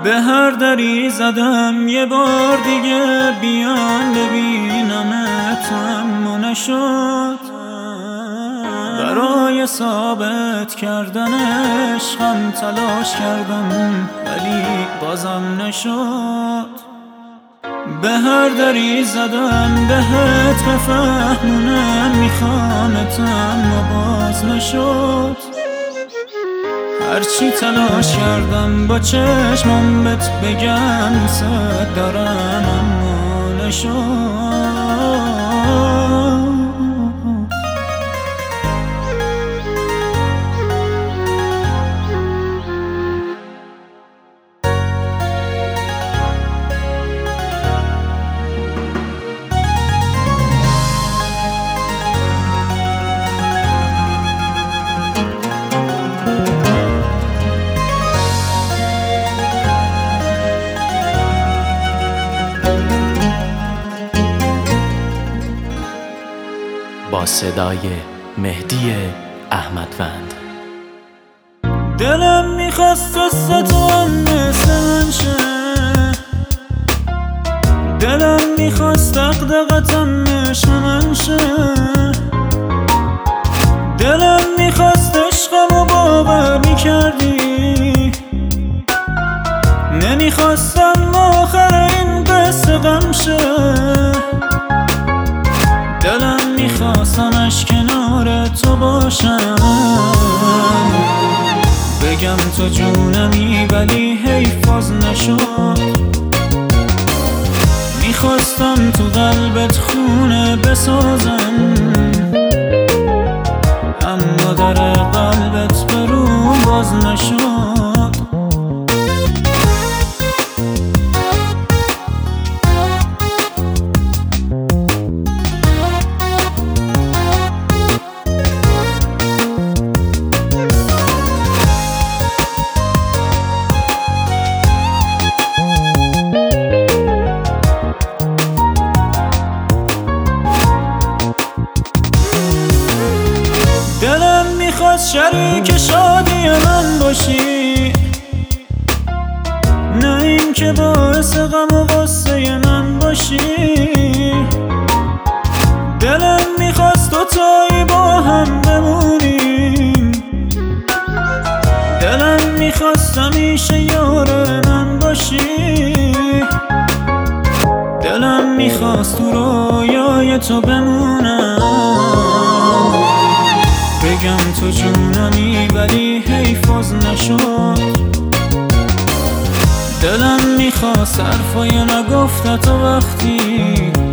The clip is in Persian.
به هر دری زدم یه بار دیگه بیان ببینمت، اما نشد. برای ثابت کردن عشقم تلاش کردم ولی بازم نشد. به هر دری زدم بهت بفهمونم میخوامت، اما باز نشد. هرچی تلاش کردم با چشمم بهت بگم دوست دارم، اما نشد. با صدای مهدی احمدوند. دلم میخواست قصه تو هم مثل من شه، دلم میخواست دقدقتم عشق من شه، دلم میخواست عشقمو باور میکردی، نمیخواستم آخر این قصه غم شه. دلم میخواست همش کنار تو باشم، بگم تو جونمی ولی حیف باز نشد. میخواستم تو قلبت خونه بسازم، اما در قلبت بروم باز نشد. دلم میخواست شریک شادی من باشی، نه این که باعث غم و غصه من باشی. دلم میخواست دوتایی با هم بمونیم، دلم میخواست همیشه یار من باشی. دلم میخواست تو رویای تو بمونم، بگم تو جونمی ولی حیف باز نشد. دلم میخواست حرفای نگفته تو وقتی